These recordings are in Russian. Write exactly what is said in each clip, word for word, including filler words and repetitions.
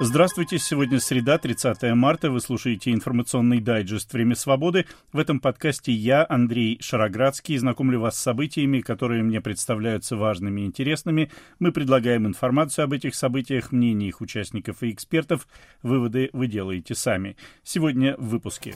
Здравствуйте, сегодня среда, тридцатое марта, вы слушаете информационный дайджест «Время свободы». В этом подкасте я, Андрей Шароградский, знакомлю вас с событиями, которые мне представляются важными и интересными. Мы предлагаем информацию об этих событиях, мнения их участников и экспертов. Выводы вы делаете сами. Сегодня в выпуске.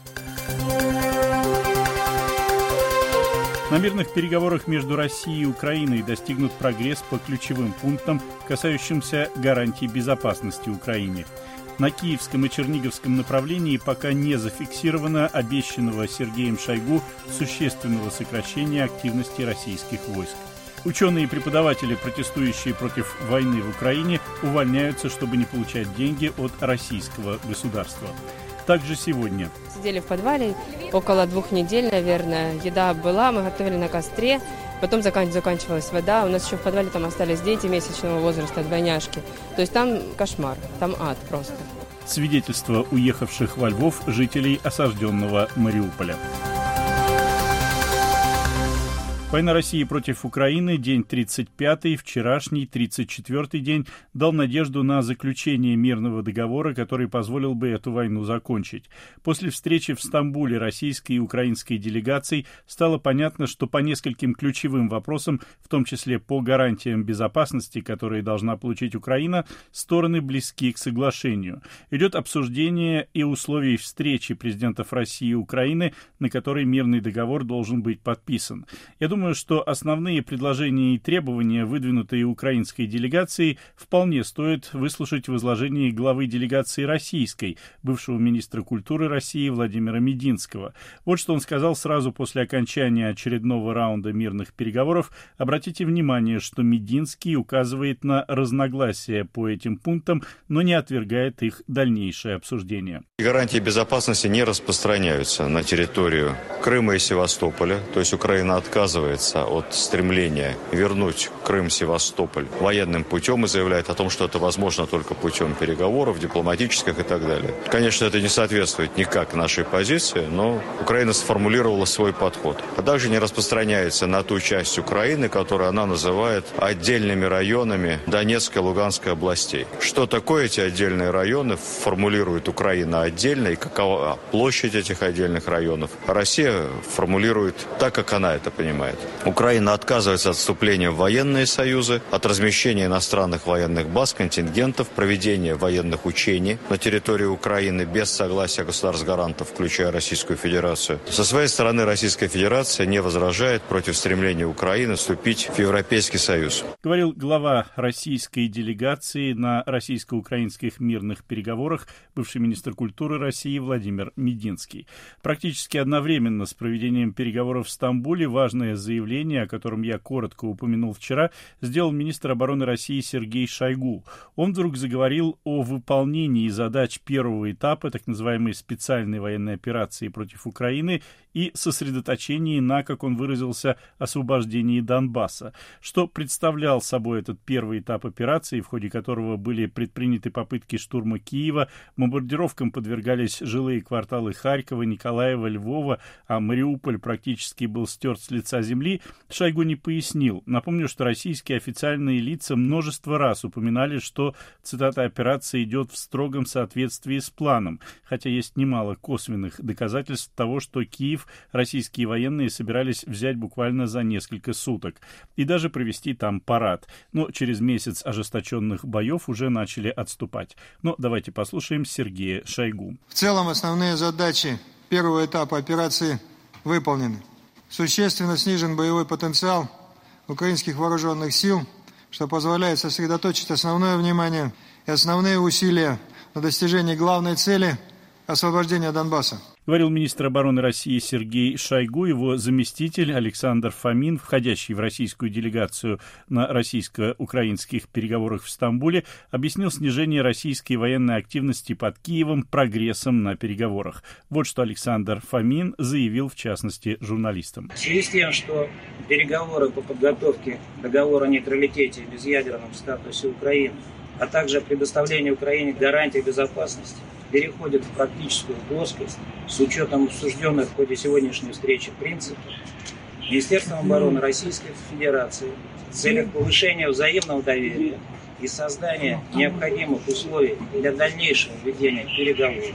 На мирных переговорах между Россией и Украиной достигнут прогресс по ключевым пунктам, касающимся гарантий безопасности Украине. На Киевском и Черниговском направлении пока не зафиксировано обещанного Сергеем Шойгу существенного сокращения активности российских войск. Ученые и преподаватели, протестующие против войны в Украине, увольняются, чтобы не получать деньги от российского государства. Также сегодня. Сидели в подвале около двух недель, наверное. Еда была, мы готовили на костре. Потом заканчивалась вода. У нас еще в подвале там остались дети месячного возраста, двойняшки. То есть там кошмар, там ад просто. Свидетельство уехавших во Львов жителей осажденного Мариуполя. Война России против Украины, день тридцать пятый, вчерашний, тридцать четвёртый день, дал надежду на заключение мирного договора, который позволил бы эту войну закончить. После встречи в Стамбуле российской и украинской делегаций стало понятно, что по нескольким ключевым вопросам, в том числе по гарантиям безопасности, которые должна получить Украина, стороны близки к соглашению. Идет обсуждение и условий встречи президентов России и Украины, на которой мирный договор должен быть подписан. Я думаю, Думаю, что основные предложения и требования, выдвинутые украинской делегацией, вполне стоит выслушать в изложении главы делегации российской, бывшего министра культуры России Владимира Мединского. Вот что он сказал сразу после окончания очередного раунда мирных переговоров. Обратите внимание, что Мединский указывает на разногласия по этим пунктам, но не отвергает их дальнейшее обсуждение. Гарантии безопасности не распространяются на территорию Крыма и Севастополя, то есть Украина отказывается от стремления вернуть Крым, Севастополь военным путем и заявляет о том, что это возможно только путем переговоров, дипломатических и так далее. Конечно, это не соответствует никак нашей позиции, но Украина сформулировала свой подход. А также не распространяется на ту часть Украины, которую она называет отдельными районами Донецкой и Луганской областей. Что такое эти отдельные районы, формулирует Украина отдельно, и какова площадь этих отдельных районов. А Россия формулирует так, как она это понимает. Украина отказывается от вступления в военные союзы, от размещения иностранных военных баз, контингентов, проведения военных учений на территории Украины без согласия государств-гарантов, включая Российскую Федерацию. Со своей стороны Российская Федерация не возражает против стремления Украины вступить в Европейский Союз. Говорил глава российской делегации на российско-украинских мирных переговорах, бывший министр культуры России Владимир Мединский. Практически одновременно с проведением переговоров в Стамбуле важное заявление, о котором я коротко упомянул вчера, сделал министр обороны России Сергей Шойгу. Он вдруг заговорил о выполнении задач первого этапа так называемой специальной военной операции против Украины и сосредоточении на, как он выразился, освобождении Донбасса. Что представлял собой этот первый этап операции, в ходе которого были предприняты попытки штурма Киева, бомбардировкам подвергались жилые кварталы Харькова, Николаева, Львова, а Мариуполь практически был стерт с лица земли, Шойгу не пояснил. Напомню, что российские официальные лица множество раз упоминали, что, цитата, «операция идет в строгом соответствии с планом», хотя есть немало косвенных доказательств того, что Киев российские военные собирались взять буквально за несколько суток и даже провести там парад. Но через месяц ожесточенных боев уже начали отступать. Но давайте послушаем Сергея Шойгу. В целом основные задачи первого этапа операции выполнены. Существенно снижен боевой потенциал украинских вооруженных сил, что позволяет сосредоточить основное внимание и основные усилия на достижении главной цели – освобождения Донбасса. Говорил министр обороны России Сергей Шойгу. Его заместитель Александр Фомин, входящий в российскую делегацию на российско-украинских переговорах в Стамбуле, объяснил снижение российской военной активности под Киевом прогрессом на переговорах. Вот что Александр Фомин заявил, в частности, журналистам. В связи с тем, что переговоры по подготовке договора о нейтралитете и безъядерном статусе Украины, а также предоставлении Украине гарантий безопасности, переходит в практическую плоскость с учетом обсужденных в ходе сегодняшней встречи принципов, Министерством обороны Российской Федерации в целях повышения взаимного доверия и создания необходимых условий для дальнейшего ведения переговоров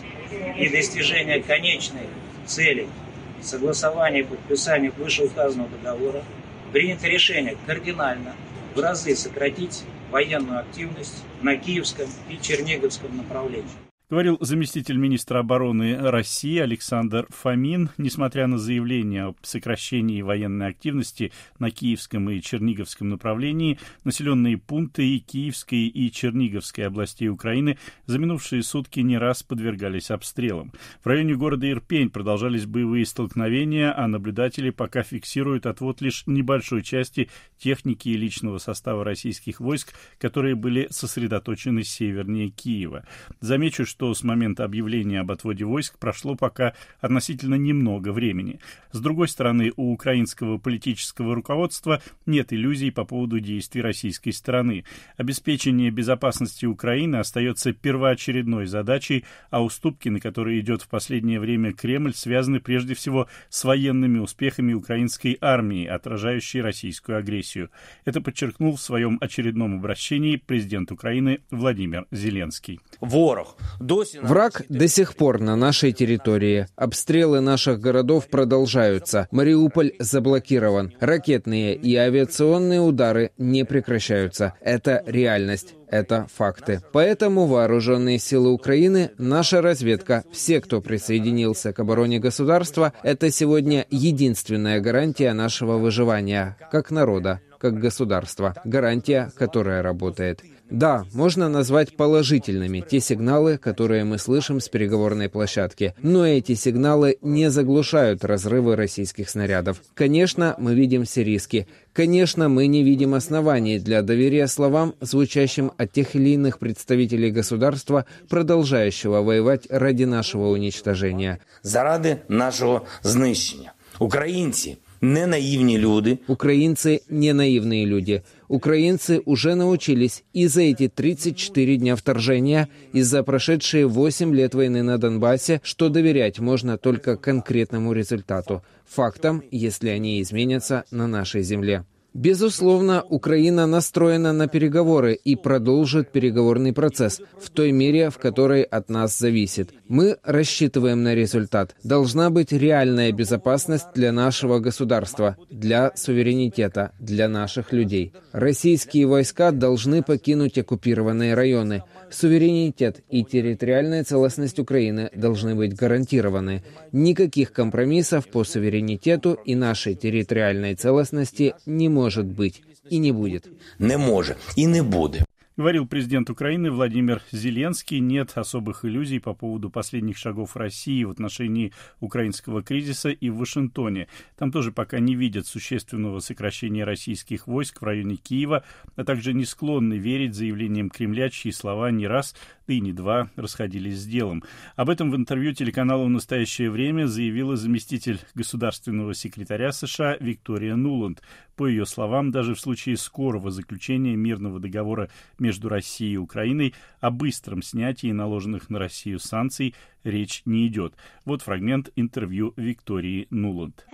и достижения конечной цели согласования и подписания вышеуказанного договора принято решение кардинально в разы сократить военную активность на Киевском и Черниговском направлении. Говорил заместитель министра обороны России Александр Фомин. Несмотря на заявление об сокращении военной активности на Киевском и Черниговском направлении, населенные пункты и Киевской, и Черниговской областей Украины за минувшие сутки не раз подвергались обстрелам. В районе города Ирпень продолжались боевые столкновения, а наблюдатели пока фиксируют отвод лишь небольшой части техники и личного состава российских войск, которые были сосредоточены севернее Киева. Замечу, что с момента объявления об отводе войск прошло пока относительно немного времени. С другой стороны, у украинского политического руководства нет иллюзий по поводу действий российской стороны. Обеспечение безопасности Украины остается первоочередной задачей, а уступки, на которые идет в последнее время Кремль, связаны прежде всего с военными успехами украинской армии, отражающей российскую агрессию. Это подчеркнул в своем очередном обращении президент Украины Владимир Зеленский. Ворог. Враг до сих пор на нашей территории. Обстрелы наших городов продолжаются. Мариуполь заблокирован. Ракетные и авиационные удары не прекращаются. Это реальность. Это факты. Поэтому вооруженные силы Украины, наша разведка, все, кто присоединился к обороне государства, это сегодня единственная гарантия нашего выживания, как народа, как государства. Гарантия, которая работает. Да, можно назвать положительными те сигналы, которые мы слышим с переговорной площадки, но эти сигналы не заглушают разрывы российских снарядов. Конечно, мы видим все риски. Конечно, мы не видим оснований для доверия словам, звучащим от тех или иных представителей государства, продолжающего воевать ради нашего уничтожения. Заради нашего знищення. Українці не наивные люди. Украинцы не наивные люди. Украинцы уже научились и за эти тридцать четыре дня вторжения, и за прошедшие восемь лет войны на Донбассе, что доверять можно только конкретному результату, фактам, если они изменятся на нашей земле. Безусловно, Украина настроена на переговоры и продолжит переговорный процесс в той мере, в которой от нас зависит. Мы рассчитываем на результат. Должна быть реальная безопасность для нашего государства, для суверенитета, для наших людей. Российские войска должны покинуть оккупированные районы. Суверенитет и территориальная целостность Украины должны быть гарантированы. Никаких компромиссов по суверенитету и нашей территориальной целостности не может быть и не будет. Не может и не будет. Говорил президент Украины Владимир Зеленский. Нет особых иллюзий по поводу последних шагов России в отношении украинского кризиса и в Вашингтоне. Там тоже пока не видят существенного сокращения российских войск в районе Киева, а также не склонны верить заявлениям Кремля, чьи слова не раз, да и не два расходились с делом. Об этом в интервью телеканалу «Настоящее время» заявила заместитель государственного секретаря США Виктория Нуланд. По ее словам, даже в случае скорого заключения мирного договора между Россией и Украиной о быстром снятии наложенных на Россию санкций речь не идет. Вот фрагмент интервью Виктории Нуланд.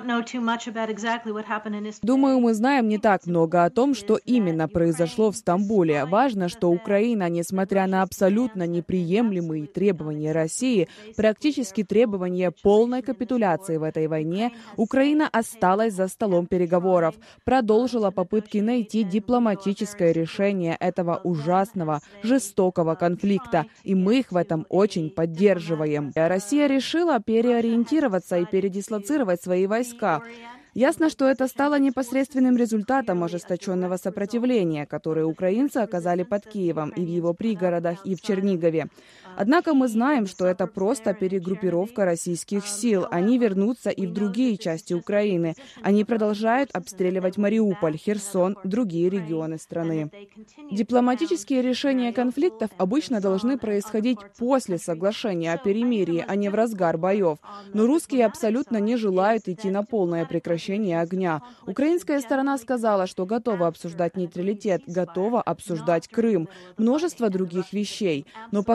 Думаю, мы знаем не так много о том, что именно произошло в Стамбуле. Важно, что Украина, несмотря на абсолютно неприемлемые требования России, практически требования полной капитуляции в этой войне, Украина осталась за столом переговоров, продолжила попытки найти дипломатическое решение этого ужасного, жестокого конфликта, и мы их в этом очень поддерживаем. Россия решила переориентироваться и передислоцировать свои войска. Ясно, что это стало непосредственным результатом ожесточенного сопротивления, которое украинцы оказали под Киевом и в его пригородах, и в Чернигове. Однако мы знаем, что это просто перегруппировка российских сил. Они вернутся и в другие части Украины. Они продолжают обстреливать Мариуполь, Херсон, другие регионы страны. Дипломатические решения конфликтов обычно должны происходить после соглашения о перемирии, а не в разгар боев. Но русские абсолютно не желают идти на полное прекращение огня. Украинская сторона сказала, что готова обсуждать нейтралитет, готова обсуждать Крым, множество других вещей. Но пока что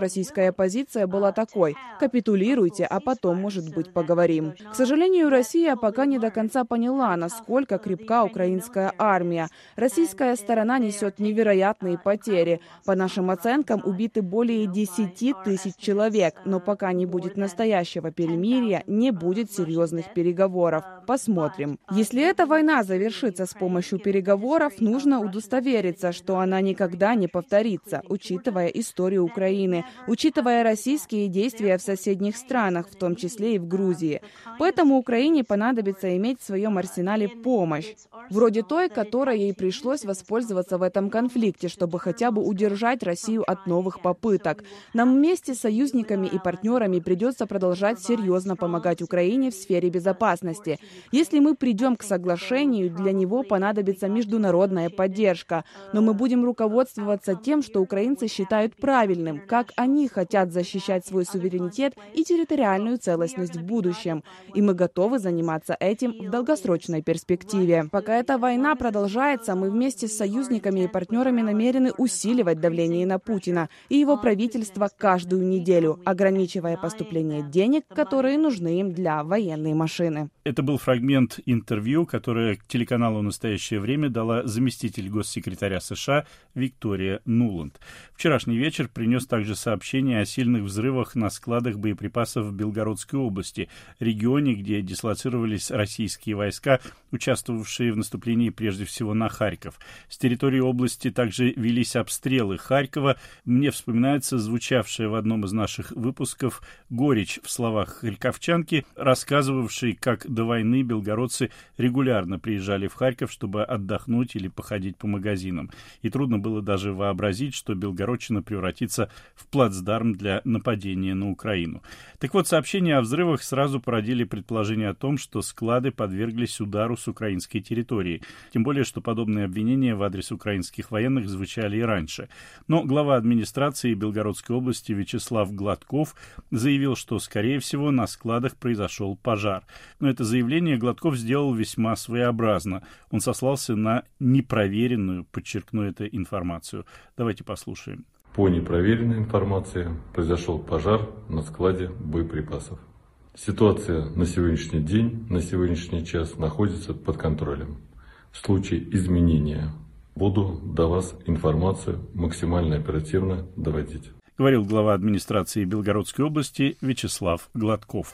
российская позиция была такой: капитулируйте, а потом, может быть, поговорим. К сожалению, Россия пока не до конца поняла, насколько крепка украинская армия. Российская сторона несет невероятные потери. По нашим оценкам, убиты более десяти тысяч человек, но пока не будет настоящего перемирия, не будет серьезных переговоров. Посмотрим. Если эта война завершится с помощью переговоров, нужно удостовериться, что она никогда не повторится, учитывая историю Украины, учитывая российские действия в соседних странах, в том числе и в Грузии. Поэтому Украине понадобится иметь в своем арсенале помощь, вроде той, которой ей пришлось воспользоваться в этом конфликте, чтобы хотя бы удержать Россию от новых попыток. Нам вместе с союзниками и партнерами придется продолжать серьезно помогать Украине в сфере безопасности. Если мы придем к соглашению, для него понадобится международная поддержка. Но мы будем руководствоваться тем, что украинцы считают правильным, как они хотят защищать свой суверенитет и территориальную целостность в будущем. И мы готовы заниматься этим в долгосрочной перспективе. Пока эта война продолжается, мы вместе с союзниками и партнерами намерены усиливать давление на Путина и его правительство каждую неделю, ограничивая поступление денег, которые нужны им для военной машины. Это был фрагмент интервью, которое телеканалу «Настоящее время» дала заместитель госсекретаря США Виктория Нуланд. Вчерашний вечер принес также сообщение о сильных взрывах на складах боеприпасов в Белгородской области, регионе, где дислоцировались российские войска, участвовавшие в наступлении прежде всего на Харьков. С территории области также велись обстрелы Харькова. Мне вспоминается звучавшая в одном из наших выпусков горечь в словах харьковчанки, рассказывавшей, как до войны белгородцы регулярно приезжали в Харьков, чтобы отдохнуть или походить по магазинам. И трудно было даже вообразить, что Белгородчина превратится в плацдарм для нападения на Украину. Так вот, сообщения о взрывах сразу породили предположение о том, что склады подверглись удару с украинской территории. Тем более, что подобные обвинения в адрес украинских военных звучали и раньше. Но глава администрации Белгородской области Вячеслав Гладков заявил, что, скорее всего, на складах произошел пожар. Но это заявление Гладков сделал весьма своеобразно. Он сослался на непроверенную, подчеркну это, информацию. Давайте послушаем. По непроверенной информации произошел пожар на складе боеприпасов. Ситуация на сегодняшний день, на сегодняшний час находится под контролем. В случае изменения буду до вас информацию максимально оперативно доводить. Говорил глава администрации Белгородской области Вячеслав Гладков.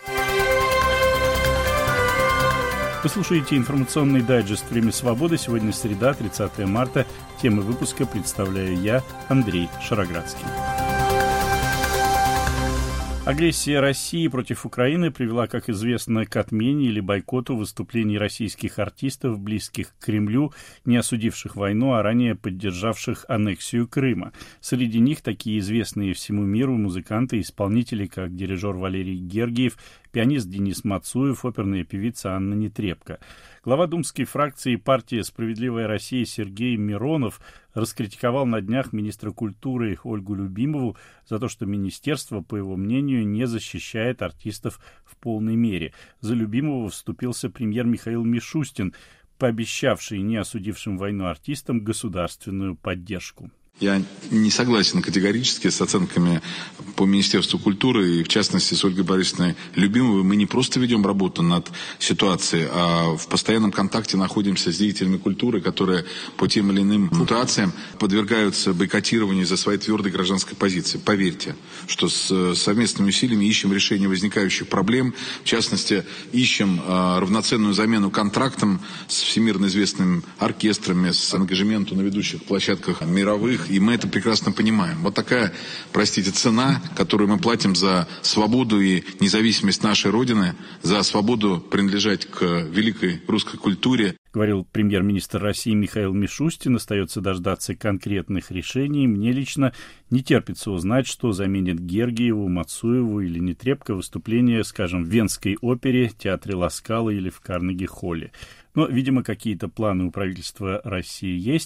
Вы слушаете информационный дайджест «Время свободы». Сегодня среда, тридцатое марта. Темы выпуска представляю я, Андрей Шароградский. Агрессия России против Украины привела, как известно, к отмене или бойкоту выступлений российских артистов, близких к Кремлю, не осудивших войну, а ранее поддержавших аннексию Крыма. Среди них такие известные всему миру музыканты и исполнители, как дирижер Валерий Гергиев, пианист Денис Мацуев, оперная певица Анна Нетребко. Глава думской фракции партии «Справедливая Россия» Сергей Миронов раскритиковал на днях министра культуры Ольгу Любимову за то, что министерство, по его мнению, не защищает артистов в полной мере. За Любимова вступился премьер Михаил Мишустин, пообещавший не осудившим войну артистам государственную поддержку. Я не согласен категорически с оценками по Министерству культуры и, в частности, с Ольгой Борисовной Любимовой. Мы не просто ведем работу над ситуацией, а в постоянном контакте находимся с деятелями культуры, которые по тем или иным ситуациям подвергаются бойкотированию за своей твердой гражданской позиции. Поверьте, что с совместными усилиями ищем решение возникающих проблем. В частности, ищем э, равноценную замену контрактам с всемирно известными оркестрами, с ангажементом на ведущих площадках мировых. И мы это прекрасно понимаем. Вот такая, простите, цена, которую мы платим за свободу и независимость нашей Родины, за свободу принадлежать к великой русской культуре. Говорил премьер-министр России Михаил Мишустин. Остается дождаться конкретных решений. Мне лично не терпится узнать, что заменит Гергиеву, Мацуеву или Нетребко выступление, скажем, в Венской опере, Театре Ла Скала или в Карнеги-холле. Но, видимо, какие-то планы у правительства России есть.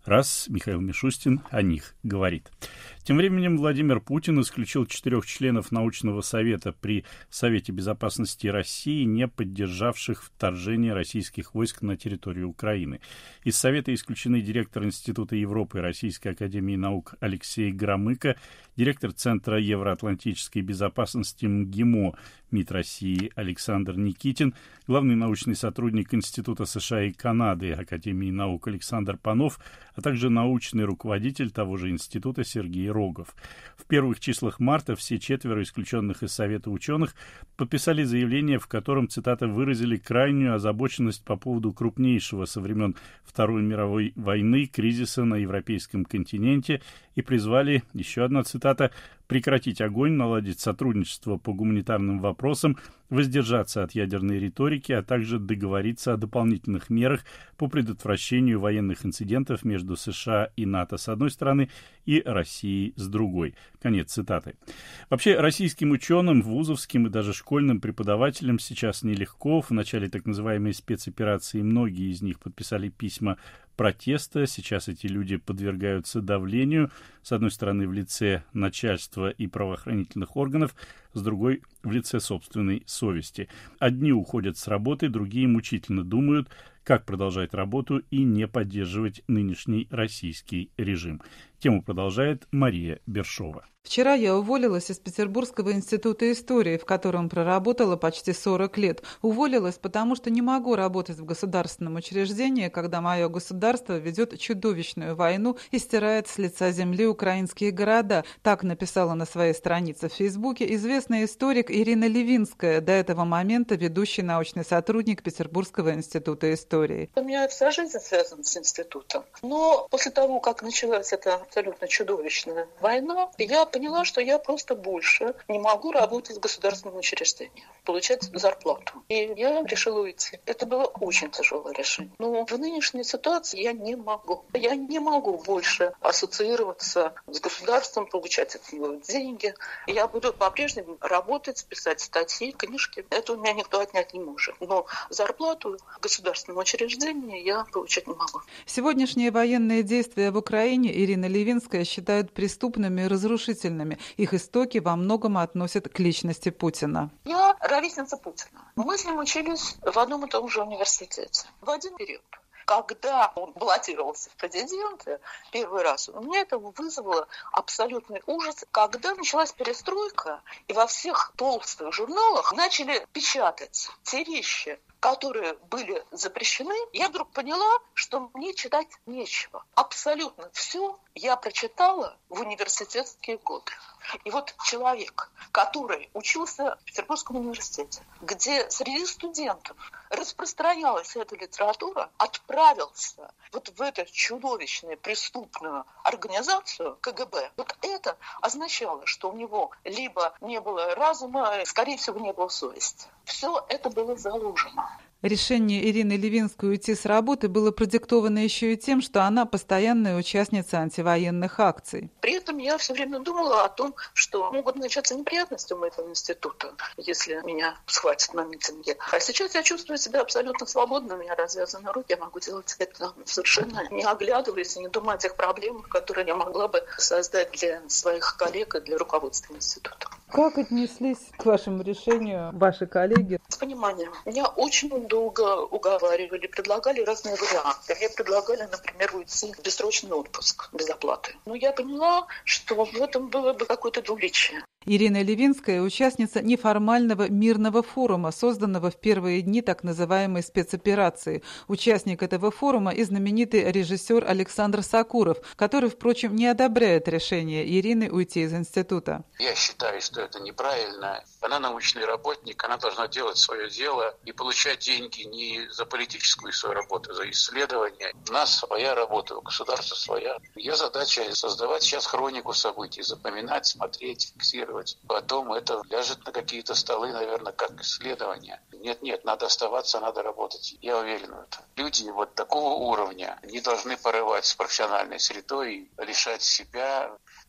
раз Михаил Мишустин о них говорит. Тем временем Владимир Путин исключил четырех членов научного совета при Совете безопасности России, не поддержавших вторжение российских войск на территорию Украины. Из совета исключены директор Института Европы и Российской академии наук Алексей Громыко, директор Центра евроатлантической безопасности МГИМО МИД России Александр Никитин, главный научный сотрудник Института США и Канады Академии наук Александр Панов, а также научный руководитель того же института Сергей Рогов. В первых числах марта все четверо исключенных из Совета ученых подписали заявление, в котором, цитата, выразили крайнюю озабоченность по поводу крупнейшего со времен Второй мировой войны кризиса на европейском континенте и призвали, еще одна цитата, прекратить огонь, наладить сотрудничество по гуманитарным вопросам, воздержаться от ядерной риторики, а также договориться о дополнительных мерах по предотвращению военных инцидентов между США и НАТО с одной стороны и Россией с другой. Конец цитаты. Вообще, российским ученым, вузовским и даже школьным преподавателям сейчас нелегко. В начале так называемой спецоперации многие из них подписали письма протеста. Сейчас эти люди подвергаются давлению, с одной стороны, в лице начальства и правоохранительных органов, с другой – в лице собственной совести. Одни уходят с работы, другие мучительно думают, как продолжать работу и не поддерживать нынешний российский режим. Тему продолжает Мария Бершова. Вчера я уволилась из Петербургского института истории, в котором проработала почти сорок лет. Уволилась, потому что не могу работать в государственном учреждении, когда мое государство ведет чудовищную войну и стирает с лица земли украинские города. Так написала на своей странице в Фейсбуке известный историк Ирина Левинская, до этого момента ведущий научный сотрудник Петербургского института истории. У меня вся жизнь связана с институтом. Но после того, как началась эта абсолютно чудовищная война, я поняла, что я просто больше не могу работать в государственном учреждении, получать зарплату. И я решила уйти. Это было очень тяжелое решение. Но в нынешней ситуации я не могу. Я не могу больше ассоциироваться с государством, получать от него деньги. Я буду по-прежнему работать, писать статьи, книжки. Это у меня никто отнять не может. Но зарплату в государственном учреждении я получать не могу. Сегодняшние военные действия в Украине Ирина Левинская считает преступными и разрушительными. Их истоки во многом относят к личности Путина. Я ровесница Путина. Мы с ним учились в одном и том же университете. В один период. Когда он баллотировался в президенты первый раз, у меня это вызвало абсолютный ужас. Когда началась перестройка, и во всех толстых журналах начали печатать те вещи, которые были запрещены, я вдруг поняла, что мне читать нечего. Абсолютно все я прочитала в университетские годы. И вот человек, который учился в Петербургском университете, где среди студентов распространялась эта литература, отправился вот в эту чудовищную преступную организацию ка гэ бэ. Вот это означало, что у него либо не было разума, скорее всего, не было совести. Все это было заложено. Решение Ирины Левинской уйти с работы было продиктовано еще и тем, что она постоянная участница антивоенных акций. При этом я все время думала о том, что могут начаться неприятности у этого института, если меня схватят на митинге. А сейчас я чувствую себя абсолютно свободно, у меня развязаны руки, я могу делать это совершенно не оглядываясь и не думая о тех проблемах, которые я могла бы создать для своих коллег и для руководства института. Как отнеслись к вашему решению ваши коллеги? С пониманием. Меня очень долго уговаривали, предлагали разные варианты. Мне предлагали, например, уйти в бессрочный отпуск без оплаты. Но я поняла, что в этом было бы какое-то двуличие. Ирина Левинская – участница неформального мирного форума, созданного в первые дни так называемой спецоперации. Участник этого форума и знаменитый режиссер Александр Сакуров, который, впрочем, не одобряет решение Ирины уйти из института. Я считаю, что это неправильно. Она научный работник, она должна делать свое дело и получать деньги не за политическую свою работу, а за исследования. У нас своя работа, у государства своя. Ее задача создавать сейчас хронику событий, запоминать, смотреть, фиксировать. Потом это ляжет на какие-то столы, наверное, как исследование. Нет-нет, надо оставаться, надо работать. Я уверен в этом. Люди вот такого уровня не должны порывать с профессиональной средой, лишать себя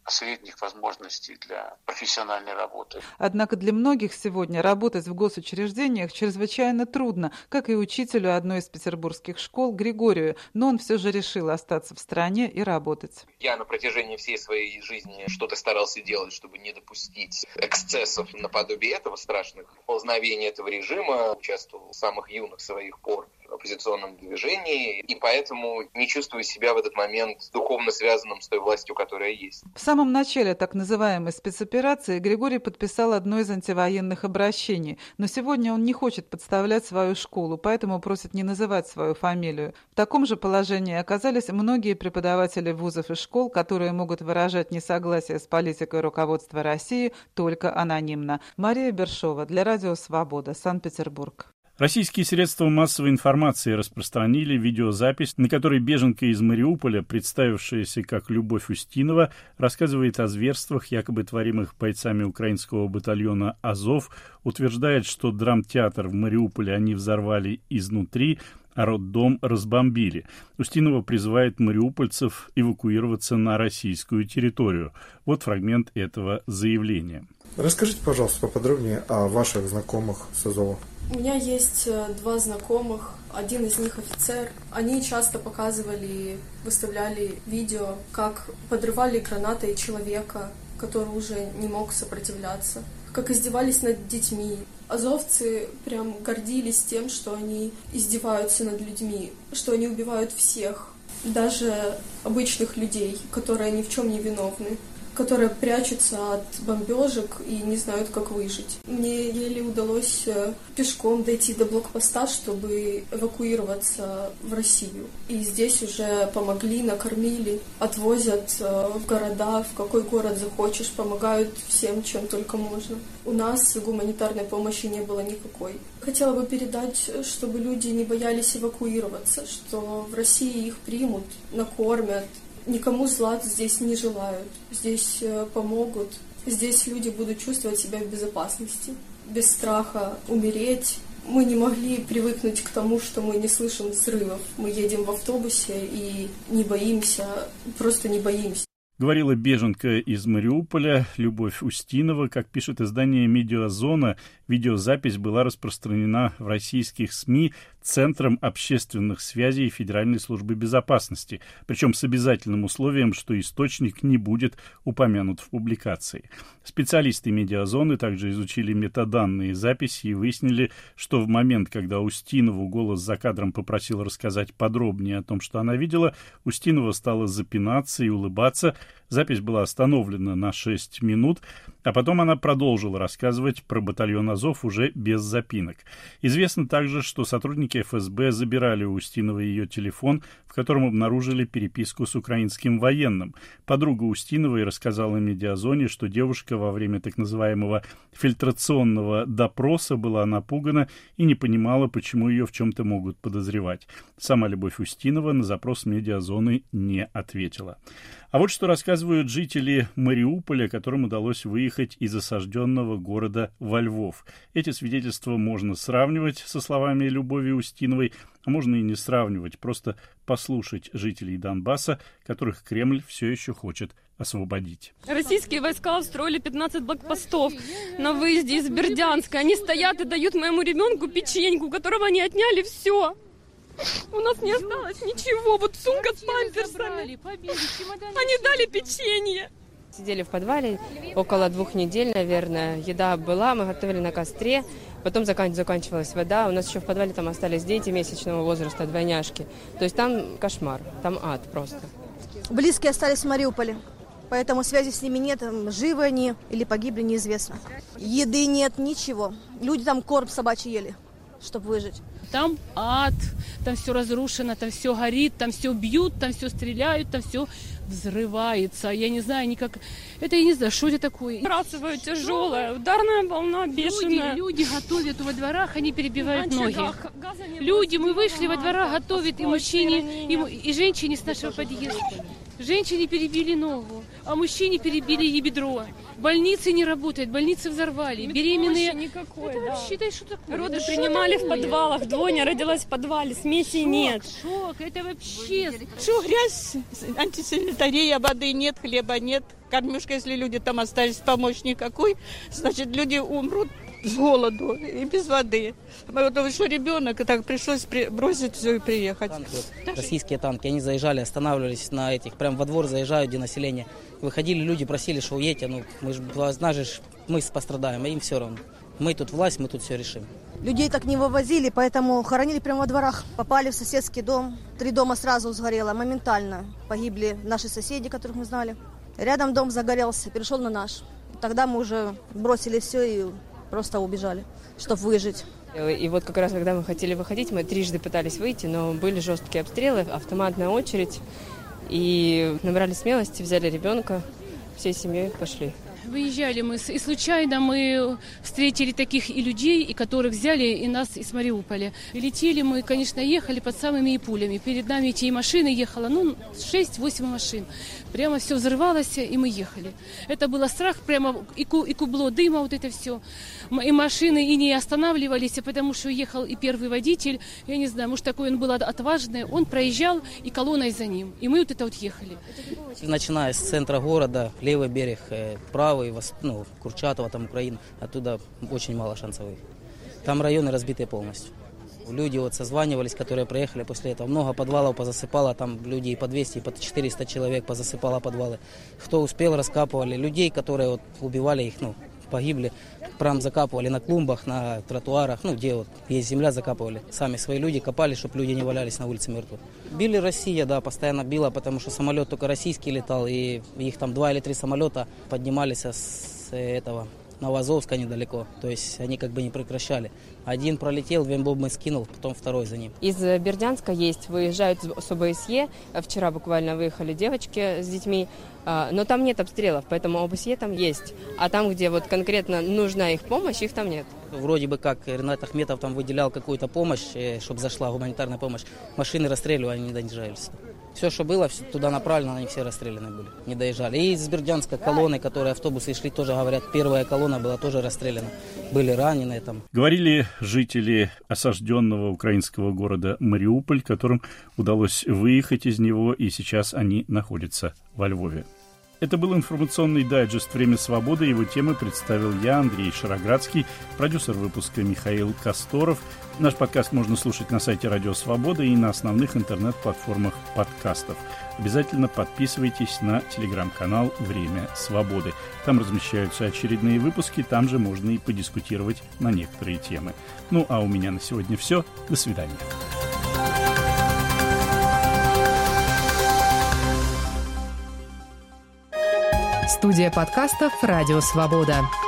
средних возможностей для профессиональной работы. Однако для многих сегодня работать в госучреждениях чрезвычайно трудно, как и учителю одной из петербургских школ Григорию, но он все же решил остаться в стране и работать. Я на протяжении всей своей жизни что-то старался делать, чтобы не допустить эксцессов наподобие этого, страшных ползновений этого режима, участвовал с самых юных своих пор в оппозиционном движении, и поэтому не чувствую себя в этот момент духовно связанным с той властью, которая есть. В самом начале так называемой спецоперации Григорий подписал одно из антивоенных обращений, но сегодня он не хочет подставлять свою школу, поэтому просит не называть свою фамилию. В таком же положении оказались многие преподаватели вузов и школ, которые могут выражать несогласие с политикой руководства России только анонимно. Мария Бершова для Радио Свобода, Санкт-Петербург. Российские средства массовой информации распространили видеозапись, на которой беженка из Мариуполя, представившаяся как Любовь Устинова, рассказывает о зверствах, якобы творимых бойцами украинского батальона «Азов», утверждает, что драмтеатр в Мариуполе они взорвали изнутри, а роддом разбомбили. Устинова призывает мариупольцев эвакуироваться на российскую территорию. Вот фрагмент этого заявления. Расскажите, пожалуйста, поподробнее о ваших знакомых с Азова. У меня есть два знакомых, один из них офицер. Они часто показывали, выставляли видео, как подрывали гранатой человека, который уже не мог сопротивляться, как издевались над детьми. Азовцы прям гордились тем, что они издеваются над людьми, что они убивают всех, даже обычных людей, которые ни в чем не виновны, которые прячутся от бомбежек и не знают, как выжить. Мне еле удалось пешком дойти до блокпоста, чтобы эвакуироваться в Россию. И здесь уже помогли, накормили, отвозят в города, в какой город захочешь, помогают всем, чем только можно. У нас гуманитарной помощи не было никакой. Хотела бы передать, чтобы люди не боялись эвакуироваться, что в России их примут, накормят. Никому зла здесь не желают, здесь помогут, здесь люди будут чувствовать себя в безопасности, без страха умереть. Мы не могли привыкнуть к тому, что мы не слышим взрывов. Мы едем в автобусе и не боимся, просто не боимся. Говорила беженка из Мариуполя Любовь Устинова. Как пишет издание «Медиазона», видеозапись была распространена в российских СМИ Центром общественных связей Федеральной службы безопасности, причем с обязательным условием, что источник не будет упомянут в публикации. Специалисты «Медиазоны» также изучили метаданные записи и выяснили, что в момент, когда Устинову голос за кадром попросил рассказать подробнее о том, что она видела, Устинова стала запинаться и улыбаться. Запись была остановлена на шесть минут, а потом она продолжила рассказывать про батальон «Азов» уже без запинок. Известно также, что сотрудники эф эс бэ забирали у Устиновой ее телефон, в котором обнаружили переписку с украинским военным. Подруга Устиновой рассказала «Медиазоне», что девушка во время так называемого фильтрационного допроса была напугана и не понимала, почему ее в чем-то могут подозревать. Сама Любовь Устинова на запрос «Медиазоны» не ответила. А вот что рассказывают жители Мариуполя, которым удалось выехать из осажденного города во Львов. Эти свидетельства можно сравнивать со словами Любови Устиновой, а можно и не сравнивать, просто послушать жителей Донбасса, которых Кремль все еще хочет освободить. Российские войска устроили пятнадцать блокпостов на выезде из Бердянска. Они стоят и дают моему ребенку печеньку, у которого они отняли все. У нас не осталось ничего, вот сумка с памперсами. Они дали печенье. Сидели в подвале около двух недель, наверное. Еда была, мы готовили на костре. Потом заканчивалась вода. У нас еще в подвале там остались дети месячного возраста, двойняшки. То есть там кошмар, там ад просто. Близкие остались в Мариуполе, поэтому связи с ними нет. Живы они или погибли, неизвестно. Еды нет, ничего. Люди там корм собачий ели, чтобы выжить. Там ад, там все разрушено, там все горит, там все бьют, там все стреляют, там все взрывается. Я не знаю никак. Это я не знаю, что это такое. Сбрасывают тяжелая, ударная волна бешеная. Люди, люди готовят во дворах, они перебивают ноги. Люди, мы вышли во дворах готовят и мужчине, и, и женщине с нашего подъезда. Женщине перебили ногу, а мужчине перебили ей бедро. Больницы не работают, больницы взорвали, беременные... никакой, это да. вообще, да, что такое? Роды да принимали что в подвалах, двойня родилась в подвале, смеси шок, нет. Шок, это вообще... Что грязь, антисанитария, воды нет, хлеба нет, кормежка, если люди там остались, помощь никакой, значит, люди умрут с голоду и без воды. Потому что ребенок, и так пришлось бросить все и приехать. Танки, вот, российские танки, они заезжали, останавливались на этих, прям во двор заезжают, где население. Выходили люди, просили, что уедьте, ну, мы же, знаешь, мы пострадаем, а им все равно. Мы тут власть, мы тут все решим. Людей так не вывозили, поэтому хоронили прямо во дворах. Попали в соседский дом, три дома сразу сгорело, моментально. Погибли наши соседи, которых мы знали. Рядом дом загорелся, перешел на наш. Тогда мы уже бросили все и просто убежали, чтобы выжить. И вот как раз, когда мы хотели выходить, мы трижды пытались выйти, но были жесткие обстрелы, автоматная очередь. И набрали смелости, взяли ребенка, всей семьей пошли. Выезжали мы, и случайно мы встретили таких и людей, и которых взяли и нас из Мариуполя. И летели мы, конечно, ехали под самыми и пулями. Перед нами эти машины ехало, ну, шесть-восемь машин. Прямо все взрывалось, и мы ехали. Это было страх, прямо и, ку, и кубло дыма, вот это все. И машины и не останавливались, потому что ехал и первый водитель, я не знаю, может, такой он был отважный, он проезжал, и колонной за ним. И мы вот это вот ехали. Начиная с центра города, левый берег, правый, ну, Курчатова, там Украина, оттуда очень мало шансов. Там районы разбитые полностью. Люди вот созванивались, которые проехали после этого. Много подвалов позасыпало, там люди и по двести, и по четыреста человек позасыпало подвалы. Кто успел, раскапывали. Людей, которые вот убивали их, ну, погибли, прям закапывали на клумбах, на тротуарах, ну, где вот есть земля, закапывали. Сами свои люди копали, чтобы люди не валялись на улице мертвые. Били Россия, да, постоянно била, потому что самолет только российский летал, и их там два или три самолета поднимались с этого... Новоазовска недалеко, то есть они как бы не прекращали. Один пролетел, две бомбы скинул, потом второй за ним. Из Бердянска есть, выезжают с ОБСЕ, вчера буквально выехали девочки с детьми, но там нет обстрелов, поэтому ОБСЕ там есть, а там, где вот конкретно нужна их помощь, их там нет. Вроде бы как Ренат Ахметов там выделял какую-то помощь, чтобы зашла гуманитарная помощь, машины расстреливали, они не доезжались. Все, что было, все туда направлено, они все расстреляны были, не доезжали. И из Бердянска колонны, которые автобусы шли, тоже говорят, первая колонна была тоже расстреляна. Были раненые там. Говорили жители осажденного украинского города Мариуполь, которым удалось выехать из него, и сейчас они находятся во Львове. Это был информационный дайджест «Время свободы». Его темы представил я, Андрей Шароградский, продюсер выпуска Михаил Косторов. Наш подкаст можно слушать на сайте Радио Свобода и на основных интернет-платформах подкастов. Обязательно подписывайтесь на телеграм-канал «Время свободы». Там размещаются очередные выпуски, там же можно и подискутировать на некоторые темы. Ну, а у меня на сегодня все. До свидания. Студия подкастов «Радио Свобода».